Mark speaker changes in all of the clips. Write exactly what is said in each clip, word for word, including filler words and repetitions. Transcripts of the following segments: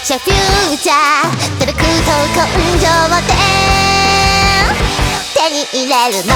Speaker 1: シェフューチャー努力と根性で手に入れるの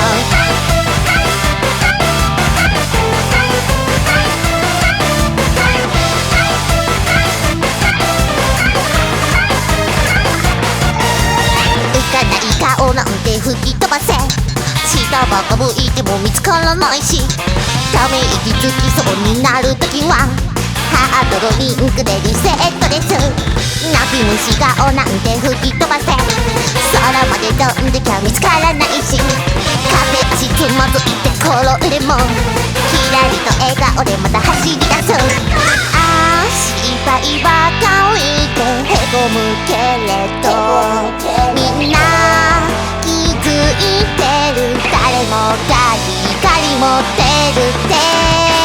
Speaker 1: 浮かない顔なんて吹き飛ばせ下ばか向いても見つからないしため息つきそうになるときはハートドリンクでリセットです泣き虫顔なんて吹き飛ばせ空まで飛んできゃ見つからないし壁足つまずいて転んでもキラリと笑顔でまた走り出すああ失敗ばかりでへこむけれどみんな気づいてる誰もが光持ってるって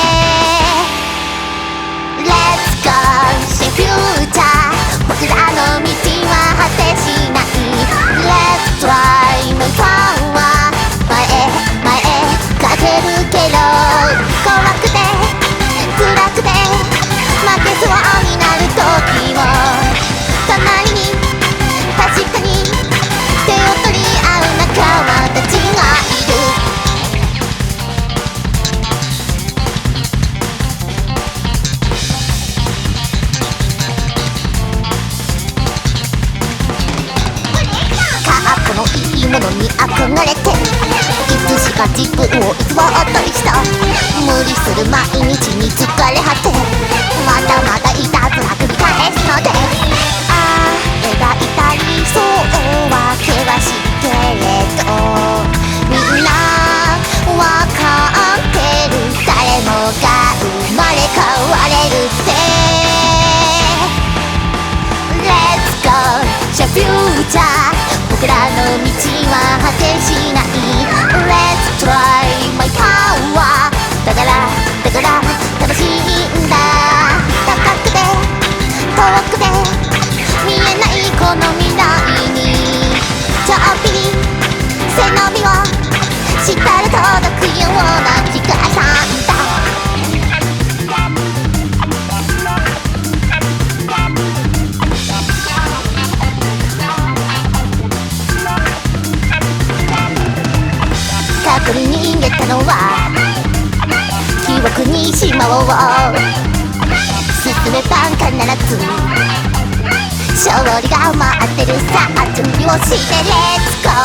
Speaker 1: フューチャー僕らの道は果てしない Let's try my power 前へ前へかけるけど怖くて辛くて負けそうになる時も隣に確かに手を取り合う仲間たちがいるものに憧れていつしか自分を偽ったりした無理する毎日に疲れ果てまだまだいたずら繰り返すのでああ描いた理想は険しいけれどみんなわかってる誰もが生まれ変われるって Let's go シャフューチャー僕らの道は果てしない Let's try my power だからだから楽しいんだ高くて遠くて見えないこの未来にちょっぴり背伸びをしたら届くような気がしたんだ隠れ逃げたのは記憶にしまおう進めば必ず勝利が待ってるさあ準備をして Let's go